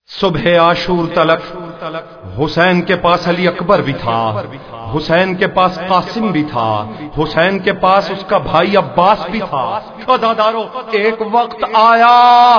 صبح عاشور تلک حسین کے پاس علی اکبر بھی تھا، حسین کے پاس قاسم بھی تھا، حسین کے پاس اس کا بھائی عباس بھی تھا۔ عزادارو، ایک وقت آیا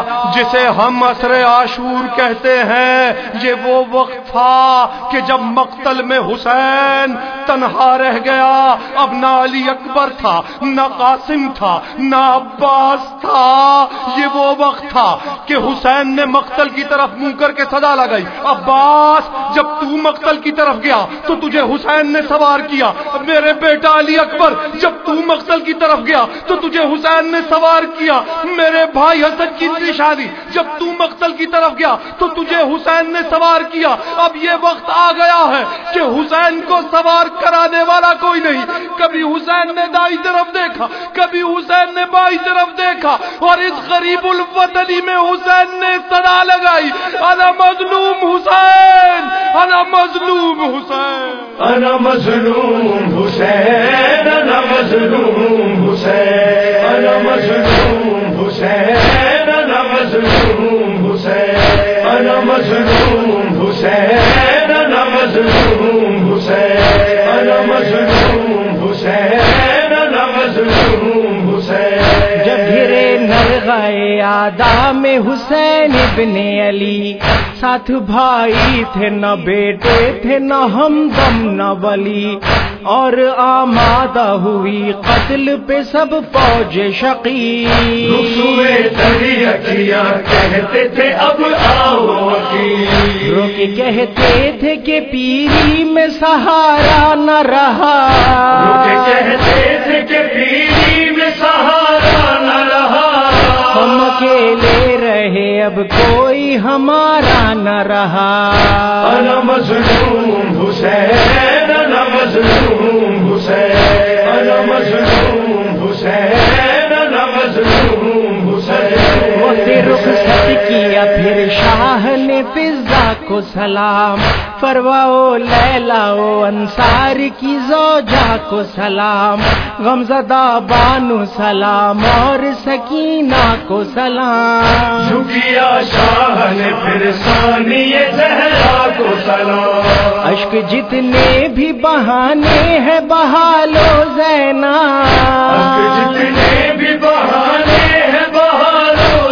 جسے ہم عصر عاشور کہتے ہیں، یہ وہ وقت تھا کہ جب مقتل میں حسین تنہا رہ گیا، اب نہ علی اکبر تھا، نہ قاسم تھا، نہ عباس تھا۔ یہ وہ وقت تھا کہ حسین نے مقتل کی طرف منہ کر کے صدا لگائی، عباس جب تو مقتل کی طرف گیا تو تجھے حسین نے سوار کیا، میرے بیٹا علی اکبر جب تو مقتل کی طرف گیا تو تجھے حسین نے سوار کیا، میرے بھائی حسن کی نشانی جب تو مقتل کی طرف گیا تو تجھے حسین نے سوار کیا۔ اب یہ وقت آ گیا ہے کہ حسین کو سوار کرانے والا کوئی نہیں۔ کبھی حسین نے دائیں طرف دیکھا، کبھی حسین نے بائیں طرف دیکھا، اور اس غریب الوطنی میں حسین نے صدا لگائی، انا مظلوم حسین، انا مظلوم حسین، انا مظلوم حسین، انا مظلوم حسین، انا مظلوم حسین، انا مظلوم حسین، انا مظلوم حسین، انا مظلوم حسین، انا مظلوم حسین، انا مظلوم حسین۔ جب گرے نرغائے آدھا میں حسین ابن علی، ساتھ بھائی تھے نہ بیٹے تھے نہ ہمدم نہ ولی، اور آمادہ ہوئی قتل پہ سب فوج شقی۔ رسوے دریا کیا کہتے تھے اب آؤ وکیل، رو کے کہتے تھے کہ پیری میں سہارا نہ رہا، رو کے کہتے تھے کہ پیری میں سہارا نہ رہا، ہم اکیلے رہے اب کوئی ہمارا نہ رہا۔ انا مظلوم حسین، انا مظلوم حسین، انا مظلوم حسین، انا مظلوم حسین۔ وقت رخصت کیا پھر شاہ نے فضا کو سلام، فروا و لیلا و انصار کی زوجہ کو سلام، غمزدہ بانو سلام اور سکینہ کو سلام۔ جھکیا شاہ نے پھر ثانی زہرا کو سلام، اشک جتنے بھی بہانے ہیں بہا لو زینب، جتنے بھی بہانے ہیں بہا لو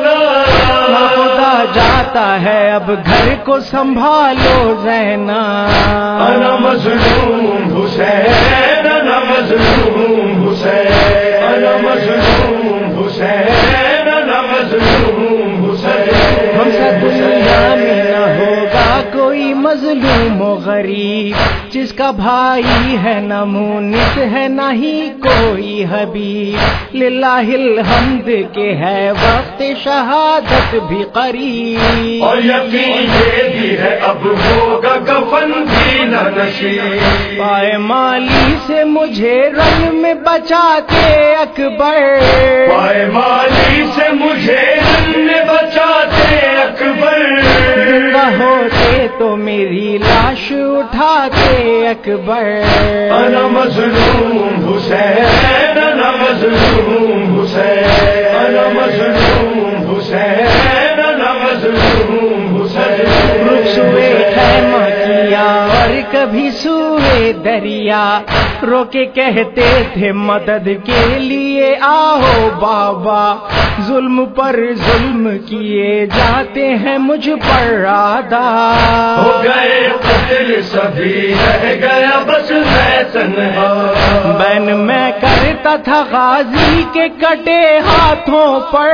زینب، خدا جاتا ہے اب گھر کو سنبھالو زینب۔ انا مظلوم حسین، انا مظلوم حسین، انا مظلوم حسین، انا مظلوم حسین۔ ہم سے دنیا میں نہ ہوگا کوئی مظلوم و غریب، جس کا بھائی ہے نہ مونس ہے نہ ہی کوئی حبیب، للہ الحمد کہ ہے وقت شہادت بھی قریب، اور یقین یہ بھی ہے اب ہوگا کفن بھی نہ نصیب، پائے مالی سے مجھے رن میں بچاتے اکبر، پائے مالی سے مجھے رن میں بچاتے اکبر، زندہ ہوتے تو میری لاش اٹھاتے اکبر۔ انا مظلوم حسین، انا مظلوم حسین، انا مظلوم حسین، انا مظلوم حسین۔ رسوے خیمہ کیا اور کبھی سوئے دریا، رو کے کہتے تھے مدد کے لیے آؤ بابا، ظلم پر ظلم کیے جاتے ہیں مجھ پر آدھا، ہو گئے قتل سبھی رہ گیا بس میں تنہا، بین میں کرتا تھا غازی کے کٹے ہاتھوں پر،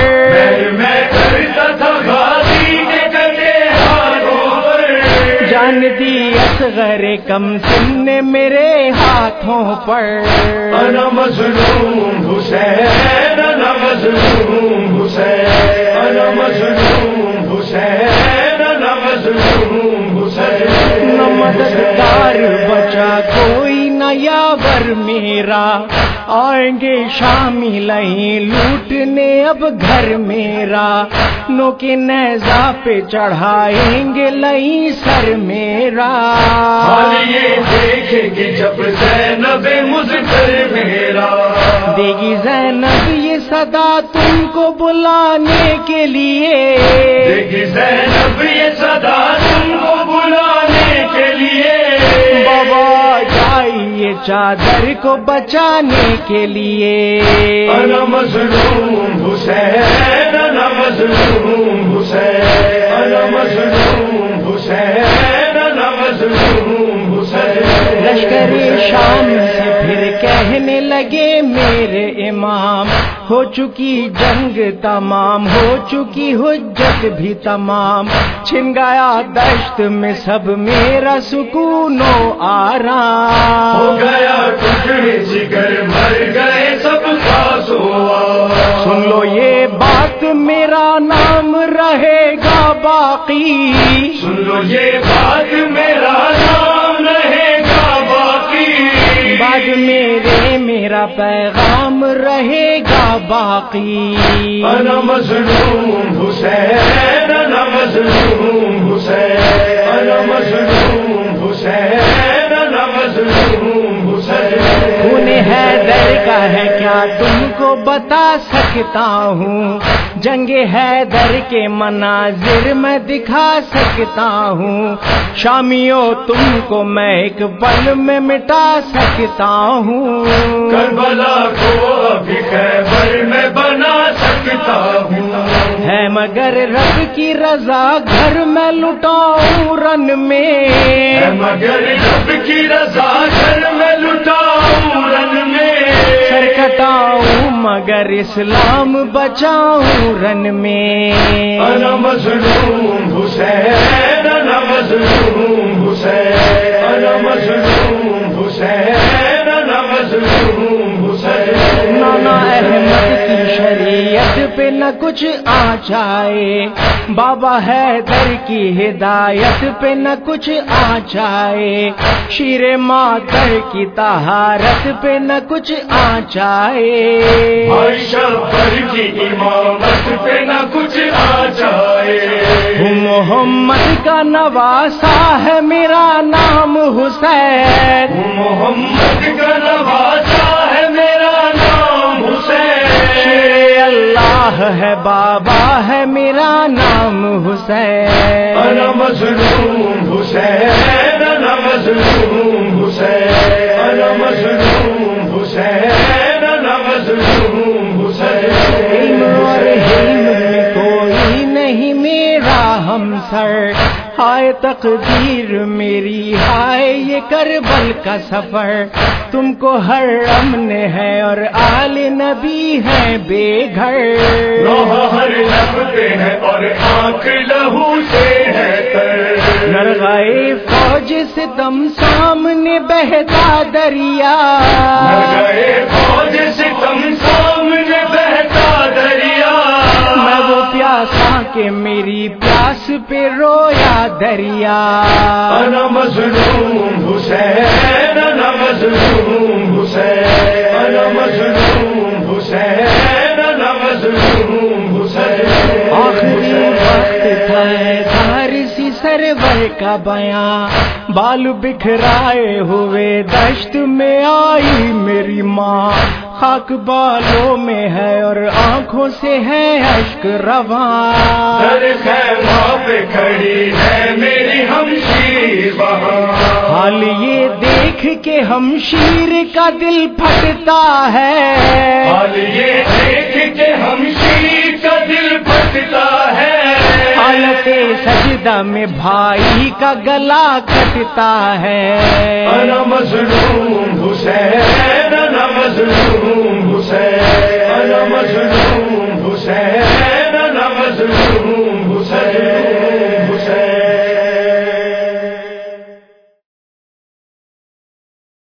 میں کرتا تھا غازی کے کٹے ہاتھوں پر، جان دی اصغر کم سن نے میرے ہاتھوں پر۔ انا مظلوم حسین، انا مظلوم حسین، انا مظلوم حسین، انا مظلوم حسین۔ نہ مددگار بچا کوئی نہ یاور سر میرا، آئیں گے شامی لہیں لوٹنے اب گھر میرا، نو کے نیزہ پہ چڑھائیں گے لہیں سر میرا۔ حال یہ دیکھیں گے جب زینب مظفر میرا، دے گی زینب یہ صدا تم کو بلانے کے لیے، دے گی زینب یہ صدا تم کو بلانے کے لیے، بابا جائیے چادر کو بچانے کے لیے۔ انا مظلوم حسین، انا مظلوم حسین، انا مظلوم حسین، انا مظلوم حسین۔ لشکر شام سے پھر کہنے لگے میرے امام، ہو چکی جنگ تمام، ہو چکی حجت بھی تمام، چھن گیا دشت میں سب میرا سکون و آرام، ہو گیا ٹکڑے جگر مر گئے سب خاص ہوا۔ سن لو یہ بات میرا نام رہے گا باقی، سن لو یہ بات میرا نام رہے گا باقی، بعد میرے میرا پیغام رہے گا باقی۔ انا مظلوم حسین، انا مظلوم حسین، انا مظلوم حسین، انا مظلوم حسین۔ خون حیدر کا ہے کیا تم کو بتا سکتا ہوں، جنگ حیدر کے مناظر میں دکھا سکتا ہوں، شامیوں تم کو میں ایک پل میں مٹا سکتا ہوں، کربلا کو ابھی خیبر میں بنا سکتا ہوں، ہے مگر رب کی رضا گھر میں لٹاؤں رن میں، ہے مگر رب کی رضا گھر میں لٹاؤں رن میں، سر کٹاؤں مگر اسلام بچاؤں رن میں۔ انا مظلوم حسین، انا مظلوم حسین، انا مظلوم حسین، انا مظلوم حسین۔ نانا احمد کی شریعت پہ نہ کچھ آچائے، بابا حیدر کی ہدایت پہ نہ کچھ آچائے، شیر مادر کی طہارت پہ نہ کچھ آچائے، عائشہ پر کی امامت پہ نہ کچھ آ جائے، محمد کا نواسا ہے میرا نام حسین، محمد کا نواسا ہے میرا نام حسین، شیر اللہ ہے بابا ہے میرا نام حسین۔ انا مظلوم حسین، انا مظلوم حسین، انا مظلوم حسین، انا مظلوم حسین۔ علم اور حلم میں کوئی نہیں میرا ہمسر، ہائے تقدیر میری ہائے یہ کربل کا سفر، تم کو ہر امن ہے اور آل نبی ہے بے گھر، روح ہر لب پہ ہے اور آنکھ لہو سے ہے تر، نرغائے فوج سے دم سامنے بہتا دریا، گئے فوج سے تم سامنے بہتا دریا، میں وہ پیاسا کہ میری پیاس پہ رویا دریا، انا مظلوم حسین، انا مظلوم حسین، انا مظلوم حسین، انا مظلوم حسین۔ آخری وقت تھا سی سرور کا بیاں، بال بکھرائے ہوئے دشت میں آئی میری ماں، خاک بالوں میں ہے اور آنکھوں سے ہے اشک رواں، در خیمہ پہ کھڑی ہے میری ہمشیر وہاں، حال یہ دیکھ کے ہمشیر کا دل پھٹتا ہے، حال یہ دیکھ کے ہمشیر کا دل پھٹتا ہے، حالت سجدہ میں بھائی کا گلا کٹتا ہے، انا مظلوم حسین، انا مظلوم حسین، انا مظلوم حسین، انا مظلوم